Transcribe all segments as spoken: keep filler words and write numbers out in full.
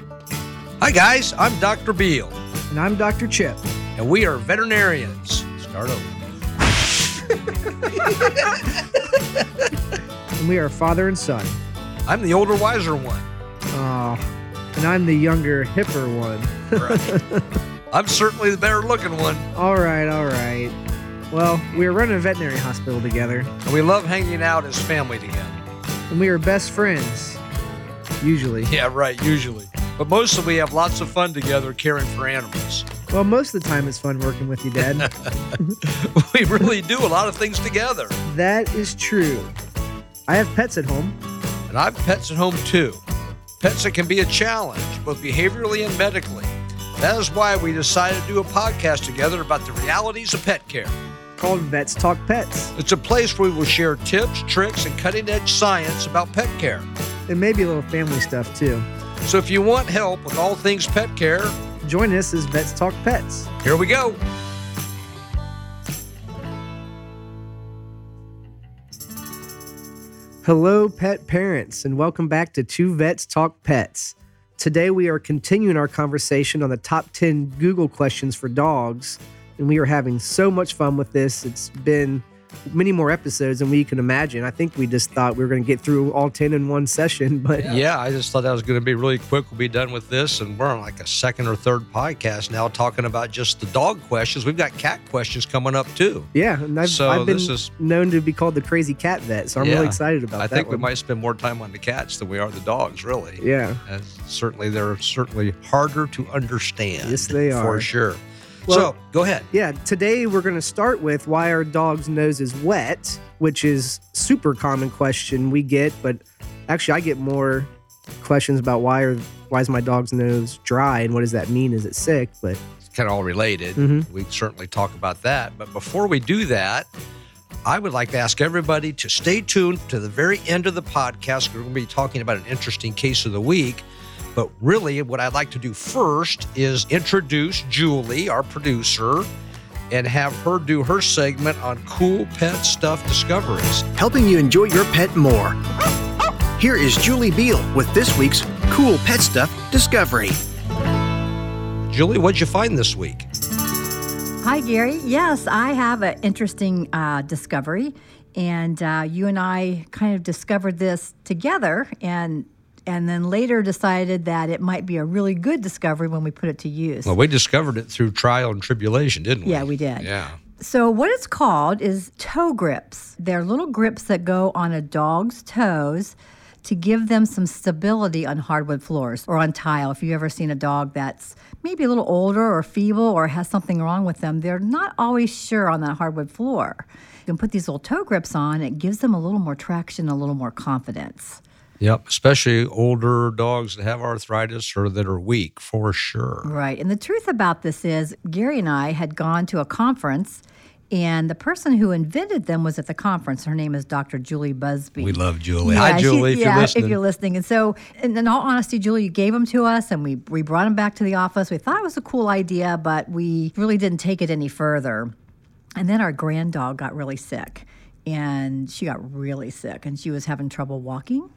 Hi guys, I'm Doctor Beal. And I'm Doctor Chip. And we are veterinarians. Start over. And we are father and son. I'm the older, wiser one. Oh, and I'm the younger, hipper one. Right. I'm certainly the better looking one. All right, all right. Well, we are running a veterinary hospital together. And we love hanging out as family together. And we are best friends. Usually. Yeah, right, usually. But mostly we have lots of fun together caring for animals. Well, most of the time it's fun working with you, Dad. We really do a lot of things together. That is true. I have pets at home. And I have pets at home too. Pets that can be a challenge, both behaviorally and medically. That is why we decided to do a podcast together about the realities of pet care. Called Vets Talk Pets. It's a place where we will share tips, tricks, and cutting-edge science about pet care. And maybe a little family stuff too. So if you want help with all things pet care, join us as Vets Talk Pets. Here we go. Hello, pet parents, and welcome back to Two Vets Talk Pets. Today we are continuing our conversation on the top ten Google questions for dogs, and we are having so much fun with this. It's been many more episodes than we can imagine. I think we just thought we were going to get through all ten in one session, but yeah. yeah, I just thought that was going to be really quick. We'll be done with this, and we're on like a second or third podcast now talking about just the dog questions. We've got cat questions coming up too. Yeah, and I've, so I've been this is, known to be called the crazy cat vet, so I'm yeah, really excited about I that. I think one. we might spend more time on the cats than we are the dogs, really. Yeah. And certainly they're certainly harder to understand. Yes, they are. For sure. Well, so, go ahead. Yeah, today we're going to start with why our dog's nose is wet, which is super common question we get, but actually I get more questions about why are why is my dog's nose dry and what does that mean? Is it sick? But it's kind of all related. Mm-hmm. We can certainly talk about that. But before we do that, I would like to ask everybody to stay tuned to the very end of the podcast. We're going to be talking about an interesting case of the week. But really, what I'd like to do first is introduce Julie, our producer, and have her do her segment on cool pet stuff discoveries. Helping you enjoy your pet more. Here is Julie Beal with this week's Cool Pet Stuff Discovery. Julie, what'd you find this week? Hi, Gary. Yes, I have an interesting uh, discovery, and uh, you and I kind of discovered this together, and and then later decided that it might be a really good discovery when we put it to use. Well, we discovered it through trial and tribulation, didn't we? Yeah, we did. Yeah. So what it's called is toe grips. They're little grips that go on a dog's toes to give them some stability on hardwood floors or on tile. If you've ever seen a dog that's maybe a little older or feeble or has something wrong with them, they're not always sure on that hardwood floor. You can put these little toe grips on. It gives them a little more traction, a little more confidence. Yep, especially older dogs that have arthritis or that are weak, for sure. Right, and the truth about this is Gary and I had gone to a conference, and the person who invented them was at the conference. Her name is Doctor Julie Busby. We love Julie. Yeah, Hi, Julie, she, if yeah, you're listening. if you're listening. And so, in, in all honesty, Julie, you gave them to us, and we, we brought them back to the office. We thought it was a cool idea, but we really didn't take it any further. And then our grand dog got really sick, and she got really sick, and she was having trouble walking.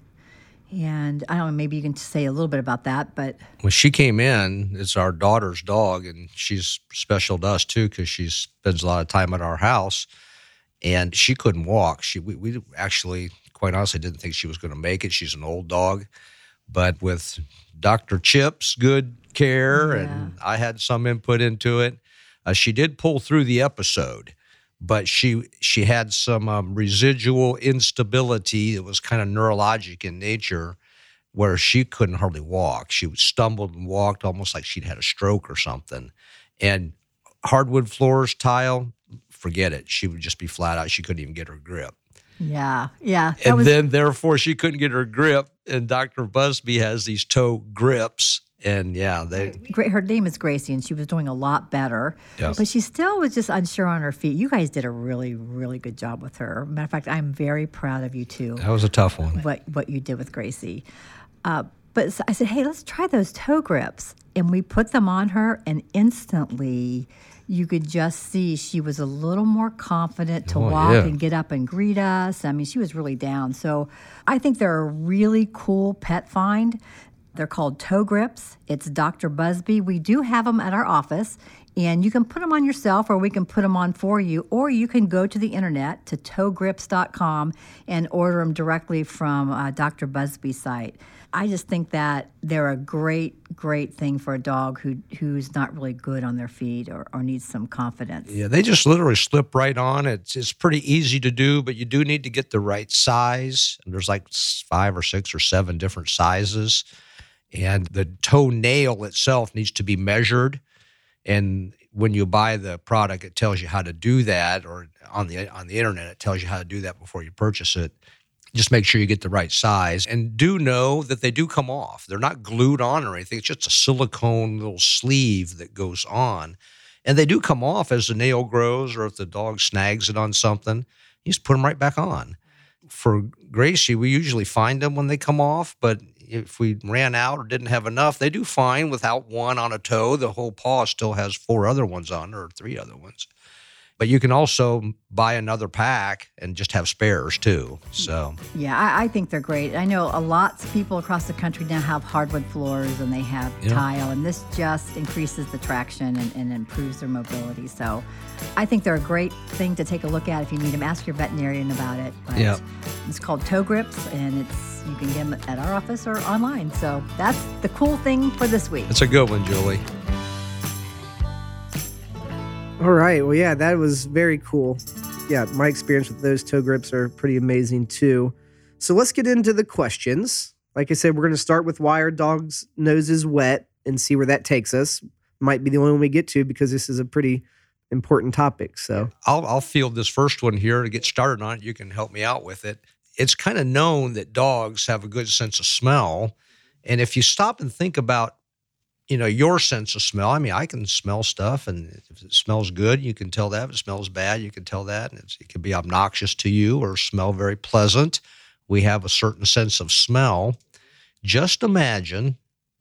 And I don't know, maybe you can say a little bit about that, but... When she came in, it's our daughter's dog, and she's special to us, too, because she spends a lot of time at our house, and she couldn't walk. She We, we actually, quite honestly, didn't think she was going to make it. She's an old dog, but with Doctor Chip's good care, Yeah. and I had some input into it, uh, she did pull through the episode. But she she had some um, residual instability that was kind of neurologic in nature where she couldn't hardly walk. She stumbled and walked almost like she'd had a stroke or something. And hardwood floors, tile, forget it. She would just be flat out. She couldn't even get her grip. Yeah, yeah. And was... then, therefore, she couldn't get her grip. And Doctor Busby has these toe grips. And, yeah, they... Her name is Gracie, and she was doing a lot better. Yes. But she still was just unsure on her feet. You guys did a really, really good job with her. Matter of fact, I'm very proud of you, too. That was a tough one. What, what you did with Gracie. Uh, but I said, hey, let's try those toe grips. And we put them on her, and instantly... you could just see she was a little more confident to oh, walk yeah. and get up and greet us. I mean, she was really down. So I think they're a really cool pet find. They're called toe grips. It's Doctor Busby. We do have them at our office, and you can put them on yourself or we can put them on for you, or you can go to the internet to toe grips dot com and order them directly from uh, Doctor Busby's site. I just think that they're a great, great thing for a dog who who's not really good on their feet or, or needs some confidence. Yeah, they just literally slip right on. It's it's pretty easy to do, but you do need to get the right size. And there's like five or six or seven different sizes. And the toenail itself needs to be measured. And when you buy the product, it tells you how to do that, or on the on the internet, it tells you how to do that before you purchase it. Just make sure you get the right size, and do know that they do come off. They're not glued on or anything. It's just a silicone little sleeve that goes on, and they do come off as the nail grows, or if the dog snags it on something, you just put them right back on. For Gracie, we usually find them when they come off, but if we ran out or didn't have enough, they do fine without one on a toe. The whole paw still has four other ones on, or three other ones. But you can also buy another pack and just have spares too. So yeah, I, I think they're great. I know a lot of people across the country now have hardwood floors and they have Yeah. tile, and this just increases the traction and, and improves their mobility. So I think they're a great thing to take a look at if you need them. Ask your veterinarian about it. But Yeah. it's called Toe Grips, and it's you can get them at our office or online. So that's the cool thing for this week. that's a good one, Julie. All right. Well, yeah, that was very cool. Yeah, my experience with those toe grips are pretty amazing too. So let's get into the questions. Like I said, we're going to start with why our dog's nose is wet and see where that takes us. Might be the only one we get to because this is a pretty important topic. So I'll, I'll field this first one here to get started on it. You can help me out with it. It's kind of known that dogs have a good sense of smell. And if you stop and think about, you know, your sense of smell, I mean, I can smell stuff, and if it smells good, you can tell that. If it smells bad, you can tell that. And it's, it can be obnoxious to you or smell very pleasant. We have a certain sense of smell. Just imagine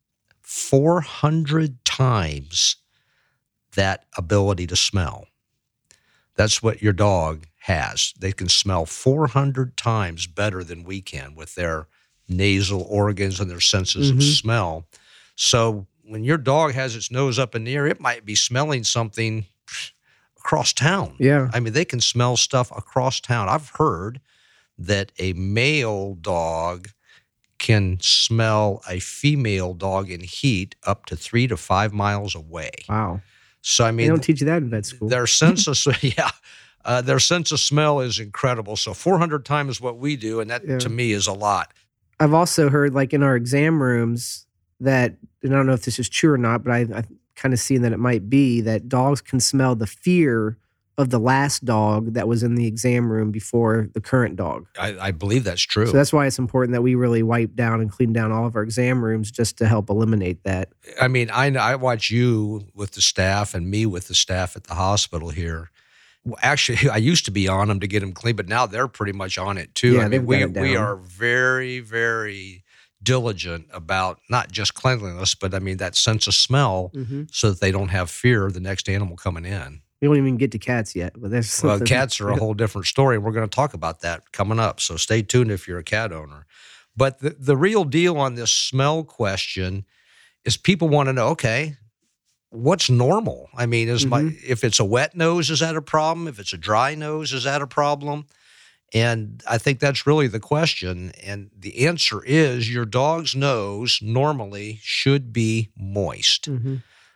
four hundred times that ability to smell. That's what your dog has. They can smell four hundred times better than we can with their nasal organs and their senses Mhm. of smell. So when your dog has its nose up in the air, it might be smelling something across town. yeah, I mean, they can smell stuff across town. I've heard that a male dog can smell a female dog in heat up to three to five miles away. wow. So, I They mean, don't teach you that in vet school. their sense of yeah, uh, their sense of smell is incredible. So four hundred times what we do, and that Yeah. to me is a lot. I've also heard, like in our exam rooms, that, and I don't know if this is true or not, but I, I kind of seen that it might be that dogs can smell the fear of the last dog that was in the exam room before the current dog. I, I believe that's true. So that's why it's important that we really wipe down and clean down all of our exam rooms just to help eliminate that. I mean, I I watch you with the staff and me with the staff at the hospital here. Well, actually, I used to be on them to get them clean, but now they're pretty much on it too. Yeah, I they've mean, we got it we down. are very, very diligent about not just cleanliness, but I mean that sense of smell, Mm-hmm. so that they don't have fear of the next animal coming in. We don't even get to cats yet, but there's Well, something. cats are a whole different story. We're going to talk about that coming up, so stay tuned if you're a cat owner. But the, the real deal on this smell question is people want to know, okay, what's normal? I mean, is my if it's a wet nose, is that a problem? If it's a dry nose, is that a problem? And I think that's really the question. And the answer is your dog's nose normally should be moist. Mm-hmm.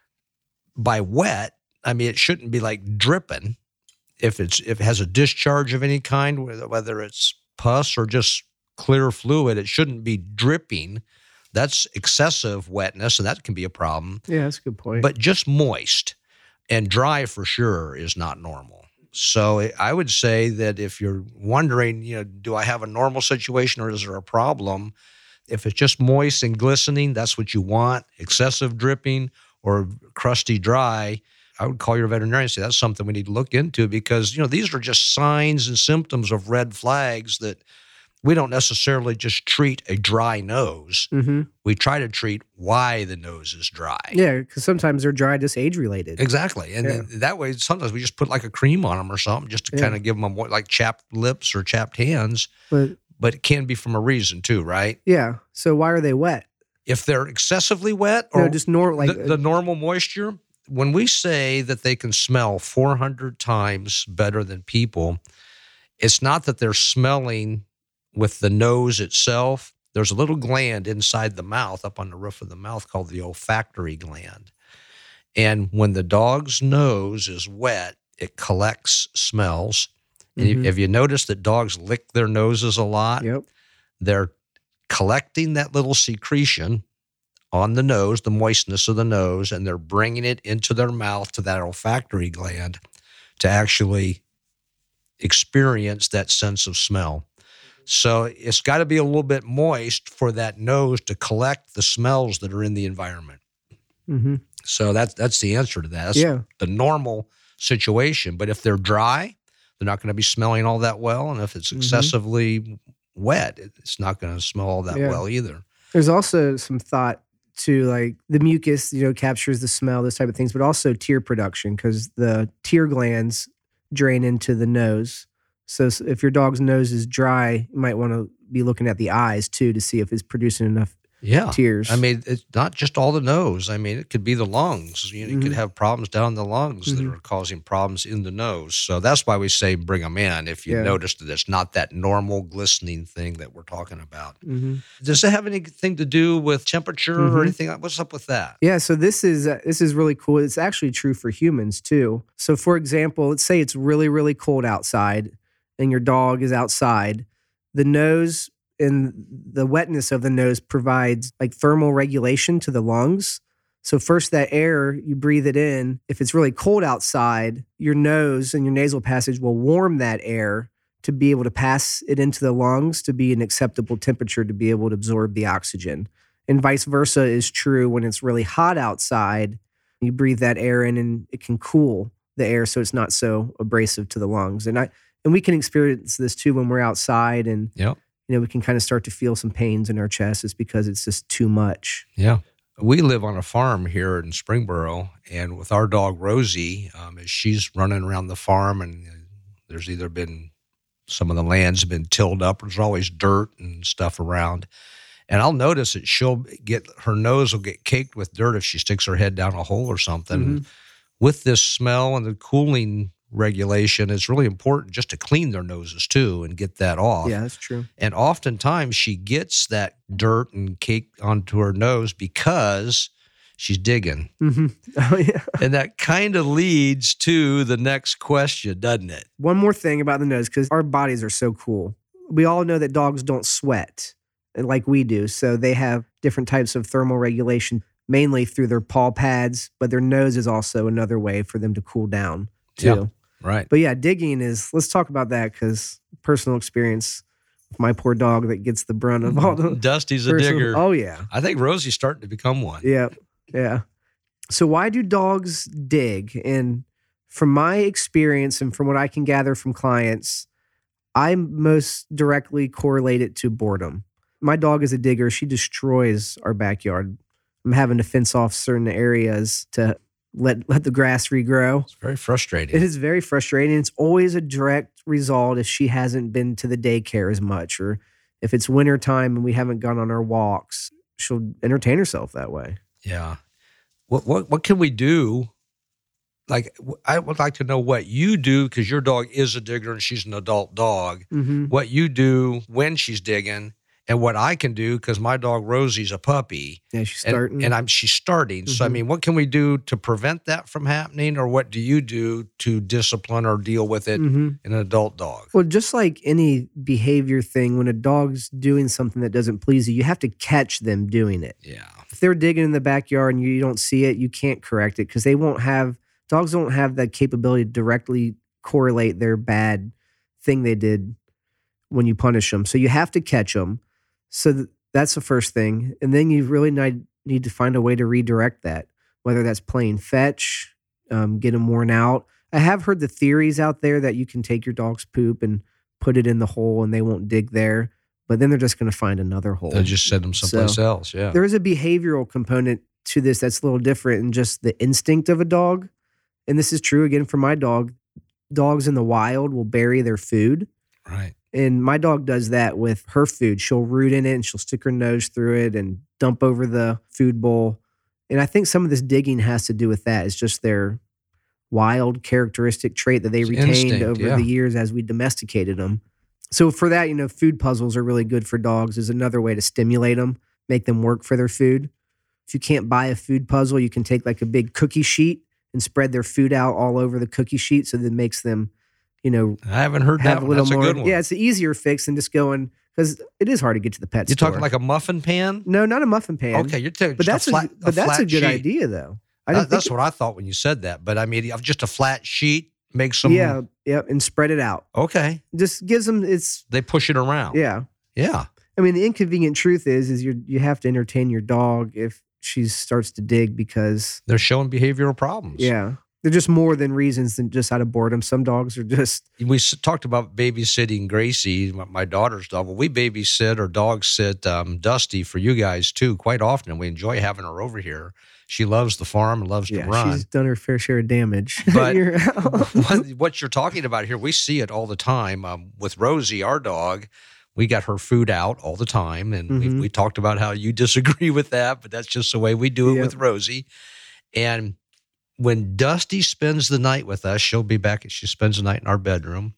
By wet, I mean, it shouldn't be like dripping. If it's if it has a discharge of any kind, whether whether it's pus or just clear fluid, it shouldn't be dripping. That's excessive wetness, and that can be a problem. Yeah, that's a good point. But just moist and dry for sure is not normal. So I would say that if you're wondering, you know, do I have a normal situation or is there a problem? If it's just moist and glistening, that's what you want. Excessive dripping or crusty dry, I would call your veterinarian and say that's something we need to look into, because, you know, these are just signs and symptoms of red flags that we don't necessarily just treat a dry nose. mm-hmm. We try to treat why the nose is dry. Yeah, because sometimes they're dry, just age related. Exactly. And Yeah. then that way, sometimes we just put like a cream on them or something just to Yeah. kind of give them a more, like chapped lips or chapped hands. But But it can be from a reason too, right? yeah, so why are they wet? If they're excessively wet or No, just normal, like the, the normal moisture, when we say that they can smell four hundred times better than people, it's not that they're smelling with the nose itself. There's a little gland inside the mouth, up on the roof of the mouth, called the olfactory gland. And when the dog's nose is wet, it collects smells. And Mhm. have you noticed that dogs lick their noses a lot? Yep. They're collecting that little secretion on the nose, the moistness of the nose, and they're bringing it into their mouth to that olfactory gland to actually experience that sense of smell. So it's got to be a little bit moist for that nose to collect the smells that are in the environment. Mm-hmm. So that's that's the answer to that. That's Yeah. the normal situation. But if they're dry, they're not going to be smelling all that well. And if it's Mhm. excessively wet, it's not going to smell all that Yeah. well either. There's also some thought to like the mucus, you know, captures the smell, those type of things, but also tear production because the tear glands drain into the nose. So s- if your dog's nose is dry, you might want to be looking at the eyes too to see if it's producing enough Yeah. tears. I mean, it's not just all the nose. I mean, it could be the lungs. You, know, you could Mhm. have problems down the lungs that Mhm. are causing problems in the nose. So that's why we say bring them in if you Yeah. notice that it's not that normal glistening thing that we're talking about. Mhm. Does it have anything to do with temperature or Mhm. anything? What's up with that? Yeah, so this is uh, this is really cool. It's actually true for humans too. So for example, let's say it's really really cold outside and your dog is outside. The nose and the wetness of the nose provides like thermal regulation to the lungs. So first that air, you breathe it in. If it's really cold outside, your nose and your nasal passage will warm that air to be able to pass it into the lungs to be an acceptable temperature to be able to absorb the oxygen. And vice versa is true when it's really hot outside. You breathe that air in and it can cool the air so it's not so abrasive to the lungs. And I and we can experience this too when we're outside and Yep. you know, we can kind of start to feel some pains in our chest. It's because it's just too much. Yeah. We live on a farm here in Springboro, and with our dog Rosie, um, as she's running around the farm, and there's either been some of the land's have been tilled up, there's always dirt and stuff around. And I'll notice that she'll get, her nose will get caked with dirt if she sticks her head down a hole or something. Mhm. With this smell and the cooling regulation, it's really important just to clean their noses too and get that off. Yeah, that's true. And oftentimes she gets that dirt and cake onto her nose because she's digging. hmm Oh, yeah. And that kind of leads to the next question, doesn't it? One more thing about the nose, because our bodies are so cool. We all know that dogs don't sweat like we do. So they have different types of thermal regulation, mainly through their paw pads, but their nose is also another way for them to cool down too. Yeah. Right. But yeah, digging is, let's talk about that because personal experience with my poor dog that gets the brunt of all the Dusty's a personal- digger. Oh, yeah. I think Rosie's starting to become one. Yeah. Yeah. So why do dogs dig? And from my experience and from what I can gather from clients, I most directly correlate it to boredom. My dog is a digger. She destroys our backyard. I'm having to fence off certain areas to let let the grass regrow. It's very frustrating. It is very frustrating. It's always a direct result if she hasn't been to the daycare as much, or if it's wintertime and we haven't gone on our walks, she'll entertain herself that way. Yeah. What what what can we do? Like, w- I would like to know what you do, because your dog is a digger and she's an adult dog. Mm-hmm. What you do when she's digging, and what I can do, because my dog Rosie's a puppy. Yeah, she's And, starting. and I'm she's starting. So I Mhm. mean, what can we do to prevent that from happening, or what do you do to discipline or deal with it hmm in an adult dog? Well, just like any behavior thing, when a dog's doing something that doesn't please you, you have to catch them doing it. Yeah. If they're digging in the backyard and you don't see it, you can't correct it because they won't have, dogs don't have that capability to directly correlate their bad thing they did when you punish them. So you have to catch them. So th- that's the first thing. And then you really need, need to find a way to redirect that, whether that's playing fetch, um, get them worn out. I have heard the theories out there that you can take your dog's poop and put it in the hole and they won't dig there, but then they're just going to find another hole. They'll just send them someplace So, else. Yeah. There is a behavioral component to this that's a little different than just the instinct of a dog. And this is true again for my dog. Dogs in the wild will bury their food. Right. And my dog does that with her food. She'll root in it and she'll stick her nose through it and dump over the food bowl. And I think some of this digging has to do with that. It's just their wild characteristic trait that they It's retained instinct, over yeah. the years as we domesticated them. So for that, you know, food puzzles are really good for dogs. Is another way to stimulate them, make them work for their food. If you can't buy a food puzzle, you can take like a big cookie sheet and spread their food out all over the cookie sheet so that it makes them, you know, I haven't heard have that a one. little That's more. a good one. Yeah, it's an easier fix than just going, because it is hard to get to the pet You're store. talking like a muffin pan? No, not a muffin pan. Okay, you're taking But that's a flat, a, but that's flat a good sheet. idea though. I That- didn't that's think what I thought when you said that. But I mean, just a flat sheet makes it, them. yeah, yeah, and spread it out. Okay. Just gives them it's They push it around. yeah. Yeah. I mean, the inconvenient truth is, is you you have to entertain your dog if she starts to dig because They're showing behavioral problems. yeah, they're just more than reasons than just out of boredom. Some dogs are just We s- talked about babysitting Gracie, my my daughter's dog. Well, we babysit or dog sit um, Dusty for you guys too quite often. We enjoy having her over here. She loves the farm and loves yeah, to run. she's done her fair share of damage. But You're out. what, what you're talking about here, we see it all the time. Um, with Rosie, our dog, we got her food out all the time. And we, Mhm. we talked about how you disagree with that, but that's just the way we do it Yep. with Rosie. And when Dusty spends the night with us, she'll be back. She spends the night in our bedroom.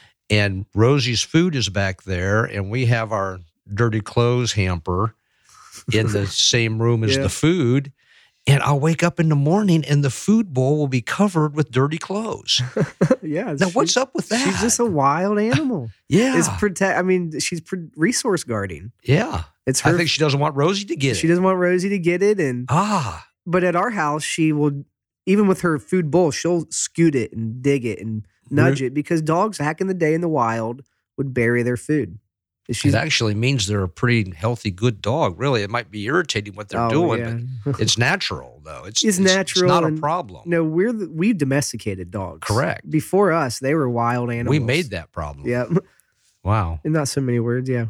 And Rosie's food is back there. And we have our dirty clothes hamper in the same room as Yeah. the food. And I'll wake up in the morning and the food bowl will be covered with dirty clothes. yeah. Now, what's she- up with that? She's just a wild animal. yeah, It's protect. I mean, she's pre- resource guarding. yeah. It's her. I think she doesn't want Rosie to get she it. doesn't want Rosie to get it, and Ah, but at our house, she will, even with her food bowl, she'll scoot it and dig it and nudge it because dogs back in the day in the wild would bury their food. She's it actually means they're a pretty healthy, good dog. Really, it might be irritating what they're oh, doing, yeah. but it's natural though. It's It's natural It's not a and- problem. No, we're the, we've domesticated dogs. Correct. Before us, they were wild animals. we made that problem. Yeah, Wow. in not so many words. Yeah.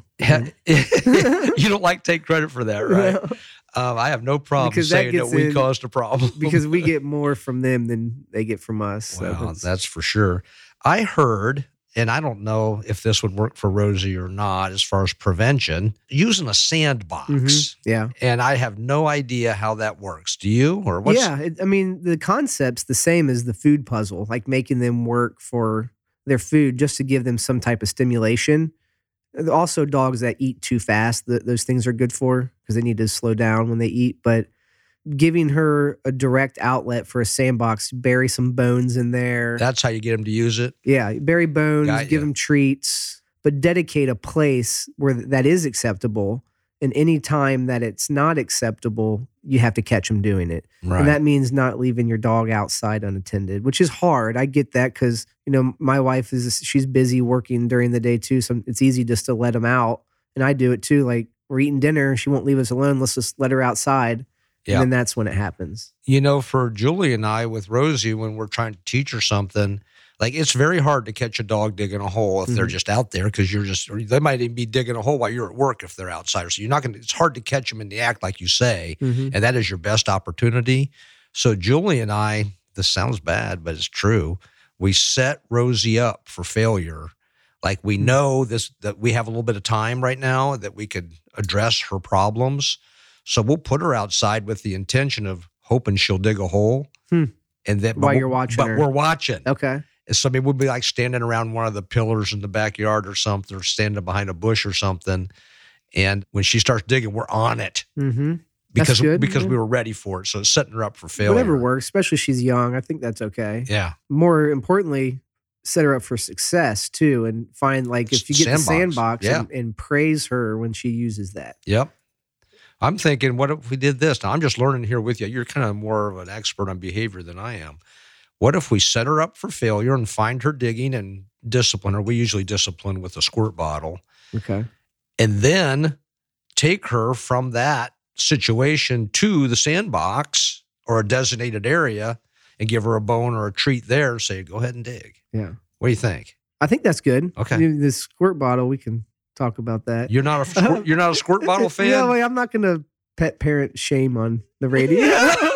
You don't like to take credit for that, right? Um, I have no problem Because that saying that, gets we in- caused a problem because we get more from them than they get from us. So Well, it's- that's for sure. I heard, and I don't know if this would work for Rosie or not as far as prevention, using a sandbox. Mhm. yeah. And I have no idea how that works. Do you? Or what's Yeah, it, I mean, the concept's the same as the food puzzle, like making them work for their food just to give them some type of stimulation. Also, dogs that eat too fast, th- those things are good for because they need to slow down when they eat. But giving her a direct outlet for a sandbox, bury some bones in there. That's how you get them to use it? Yeah, bury bones, Got give ya. them treats, but dedicate a place where th- that is acceptable. And any time that it's not acceptable, you have to catch them doing it. Right. And that means not leaving your dog outside unattended, which is hard. I get that because, you know, my wife is, she's busy working during the day too. So it's easy just to let them out. And I do it too. Like we're eating dinner. She won't leave us alone. Let's just let her outside. Yeah. And then that's when it happens. You know, for Julie and I with Rosie, when we're trying to teach her something, like it's very hard to catch a dog digging a hole if they're Mhm. just out there because you're just, or they might even be digging a hole while you're at work if they're outside. So you're not going to, it's hard to catch them in the act, like you say. Mhm. And that is your best opportunity. So Julie and I, this sounds bad, but it's true. We set Rosie up for failure. Like we know this, that we have a little bit of time right now that we could address her problems. So we'll put her outside with the intention of hoping she'll dig a hole. Hmm. And then While but you're we're- watching but her. we're watching. Okay. And so I mean, we'd be like standing around one of the pillars in the backyard or something, or standing behind a bush or something. And when she starts digging, we're on it Mm-hmm. because good, because yeah. we were ready for it. So it's setting her up for failure. Whatever works, especially if she's young. I think that's okay. Yeah. More importantly, set her up for success too, and find like if you get Sandbox, the sandbox yeah. and, and praise her when she uses that. Yep. I'm thinking, what if we did this? Now, I'm just learning here with you. You're kind of more of an expert on behavior than I am. What if we set her up for failure and find her digging and discipline her? We usually discipline with a squirt bottle. Okay. And then take her from that situation to the sandbox or a designated area and give her a bone or a treat there and say, go ahead and dig. Yeah. What do you think? I think that's good. Okay. The, the squirt bottle, we can talk about that. You're not a squirt, you're not a squirt bottle fan? Yeah, well, I'm not going to pet parent shame on the radio.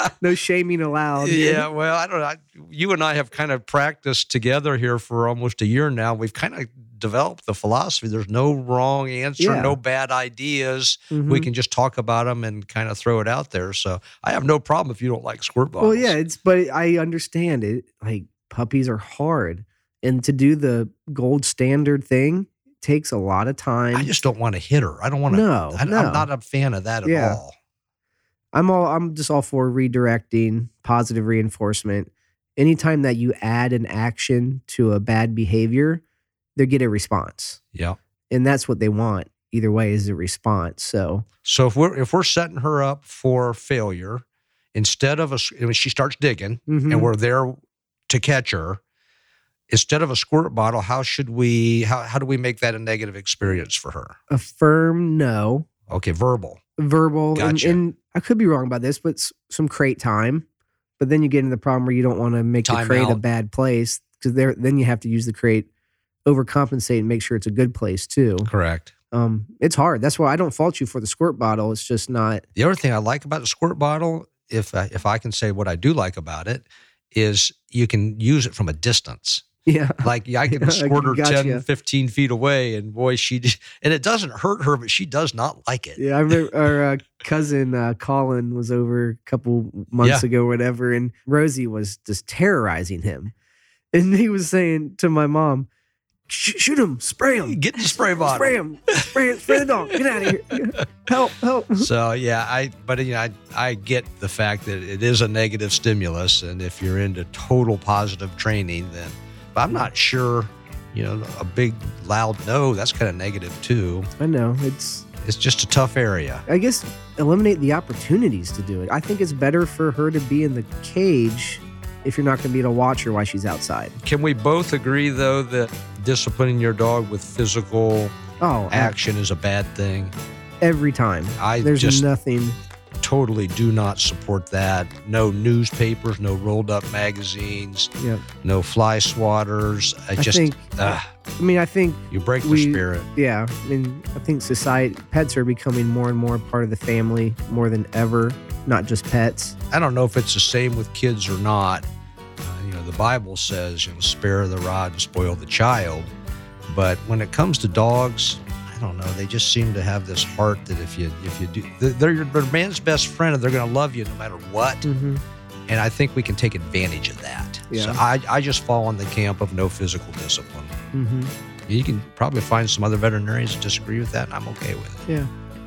no shaming allowed. Yeah, well, I don't know. I, you and I have kind of practiced together here for almost a year now. We've kind of developed the philosophy. There's no wrong answer, Yeah. no bad ideas. Mhm. We can just talk about them and kind of throw it out there. So I have no problem if you don't like squirt bottles. Well, yeah, it's but I understand it. Like puppies are hard, and to do the gold standard thing takes a lot of time. I just don't want to hit her. I don't want to. No, I, no. I'm not a fan of that at Yeah. all. I'm all I'm just all for redirecting, positive reinforcement. Anytime that you add an action to a bad behavior, they get a response. Yeah. And that's what they want. Either way is a response. So So if we're if we're setting her up for failure, instead of a when she starts digging mhm. and we're there to catch her, instead of a squirt bottle, how should we how how do we make that a negative experience for her? a firm no, Okay, verbal. verbal, and, Gotcha. and I could be wrong about this, but s- some crate time. But then you get into the problem where you don't want to make the Time crate a out. bad place because there then you have to use the crate, overcompensate, and make sure it's a good place too. Correct. Um, it's hard. That's why I don't fault you for the squirt bottle. It's just not. The other thing I like about the squirt bottle, if I, if I can say what I do like about it, is you can use it from a distance. Yeah. Like I can I squirt her gotcha. ten, fifteen feet away, and boy, she d- and it doesn't hurt her, but she does not like it. Yeah, I remember our uh, cousin uh, Colin was over a couple months Yeah. ago, or whatever, and Rosie was just terrorizing him, and he was saying to my mom, "Sh- "Shoot him, spray him, Get the spray bottle. spray him, spray him, spray the dog, get out of here, help, help." So yeah, I but you know I I get the fact that it is a negative stimulus, and if you're into total positive training, then but I'm not sure. You know, a big loud no, that's kind of negative too. I know it's. It's just a tough area. I guess eliminate the opportunities to do it. I think it's better for her to be in the cage if you're not going to be able to watch her while she's outside. Can we both agree though that disciplining your dog with physical Oh, action is a bad thing? every time. I There's just nothing. totally do not support that. No newspapers, no rolled up magazines, Yep. no fly swatters. I I just, think- ah, I mean, I think you break the we- spirit. Yeah, I mean, I think society, pets are becoming more and more part of the family more than ever, not just pets. I don't know if it's the same with kids or not. Uh, you know, the Bible says, you know, spare the rod and spoil the child. But when it comes to dogs, I don't know. They just seem to have this heart that if you if you do, they're your they're man's best friend, and they're going to love you no matter what. Mm-hmm. And I think we can take advantage of that. Yeah. So I, I just fall in the camp of no physical discipline. Mm-hmm. You can probably find some other veterinarians that disagree with that, and I'm okay with it. Yeah.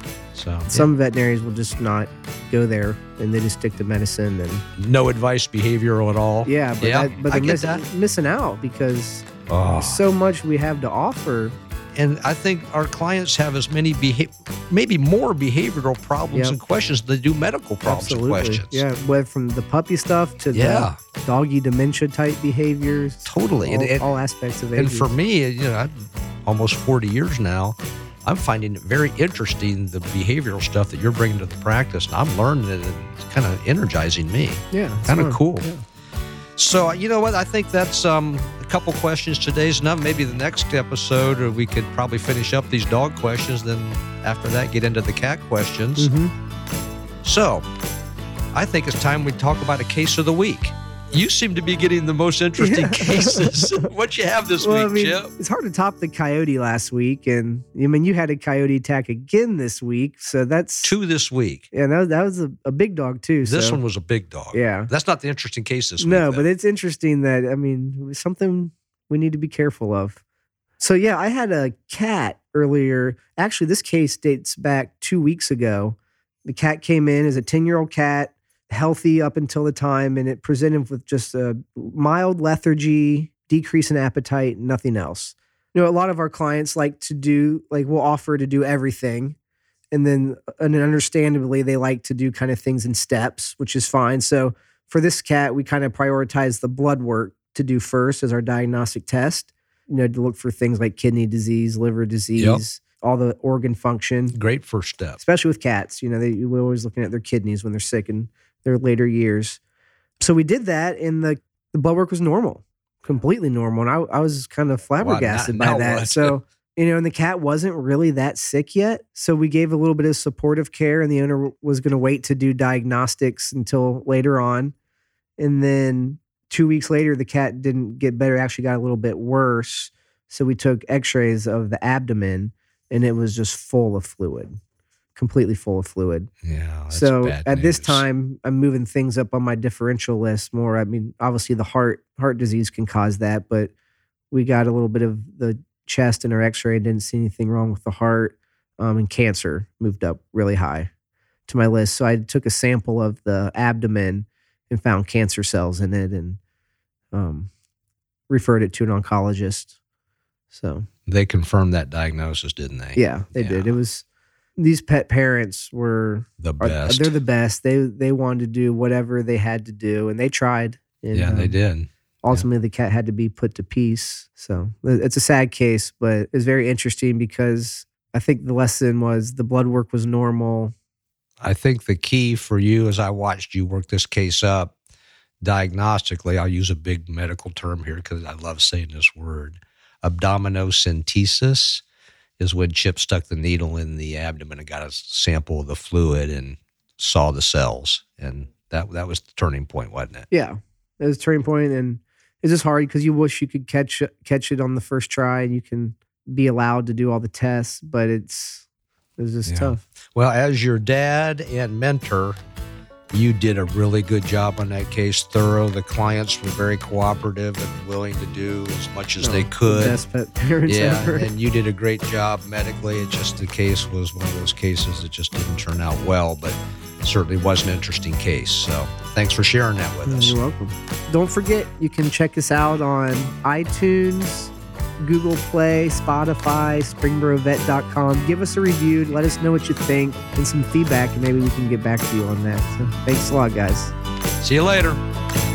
So Some veterinarians will just not go there and they just stick to medicine. And yeah. No advice behavioral at all. yeah, but, Yeah, that, but I they're get miss- that. missing out because Oh. there's so much we have to offer. And I think our clients have as many, beha- maybe more behavioral problems Yep. and questions than they do medical problems Absolutely. and questions. Yeah, whether from the puppy stuff to Yeah. the doggy dementia type behaviors. Totally. All, And, and, all aspects of and aging. for me, you know, I'm almost forty years now, I'm finding it very interesting, the behavioral stuff that you're bringing to the practice. And I'm learning it, and it's kind of energizing me. yeah, it's Kind of fun. cool. Yeah. So, you know what? I think that's um, a couple questions today's enough. Maybe the next episode, or we could probably finish up these dog questions. Then after that, get into the cat questions. Mhm. So, I think it's time we talk about a case of the week. You seem to be getting the most interesting Yeah. cases. What you have this Well, I week, mean, Chip? it's hard to top the coyote last week, and I mean, you had a coyote attack again this week, so that's Two this week. Yeah, that was, that was a, a big dog too. This so, one was a big dog. yeah, That's not the interesting case this week. no, then. but it's interesting that I mean, something we need to be careful of. So yeah, I had a cat earlier. Actually, this case dates back two weeks ago. The cat came in as a ten-year-old cat, healthy up until the time, and it presented with just a mild lethargy, decrease in appetite, nothing else. You know, a lot of our clients like to do, like we'll offer to do everything. And then, and understandably, they like to do kind of things in steps, which is fine. So for this cat, we kind of prioritize the blood work to do first as our diagnostic test, you know, to look for things like kidney disease, liver disease, all the organ function, Great first step. especially with cats. You know, they, we're always looking at their kidneys when they're sick in their later years. So we did that, and the, the blood work was normal, completely normal. And I, I was kind of flabbergasted now by that. what? So You know, and the cat wasn't really that sick yet. So we gave a little bit of supportive care, and the owner was going to wait to do diagnostics until later on. And then two weeks later, the cat didn't get better, actually got a little bit worse. So we took x-rays of the abdomen, and it was just full of fluid, completely full of fluid. Yeah. That's so bad at this news. time, I'm moving things up on my differential list more. I mean, obviously the heart heart disease can cause that, but we got a little bit of the chest in our x-ray and didn't see anything wrong with the heart. Um, and cancer moved up really high to my list. So I took a sample of the abdomen and found cancer cells in it, and um, referred it to an oncologist. So They confirmed that diagnosis, didn't they? yeah, they Yeah. did. It was, these pet parents were The are- best. they're the best. They they wanted to do whatever they had to do, and they tried. And, yeah, they um, did. Ultimately, the cat had to be put to peace. So it's a sad case, but it's very interesting because I think the lesson was the blood work was normal. I think the key for you, as I watched you work this case up diagnostically, I'll use a big medical term here because I love saying this word, abdominocentesis, is when Chip stuck the needle in the abdomen and got a sample of the fluid and saw the cells. And that that was the turning point, wasn't it? Yeah, it was a turning point, and it's just hard because you wish you could catch catch it on the first try and you can be allowed to do all the tests, but it's it was just Yeah. tough. Well, as your dad and mentor, you did a really good job on that case, thorough. The clients were very cooperative and willing to do as much as No, they the could. best pet parents Yeah, ever. and you did a great job medically. It just, the case was one of those cases that just didn't turn out well, but certainly was an interesting case. So thanks for sharing that with us. You're welcome. Don't forget, you can check us out on iTunes, Google Play, Spotify, springboro vet dot com. Give us a review. Let us know what you think and some feedback, and maybe we can get back to you on that. So thanks a lot, guys. See you later.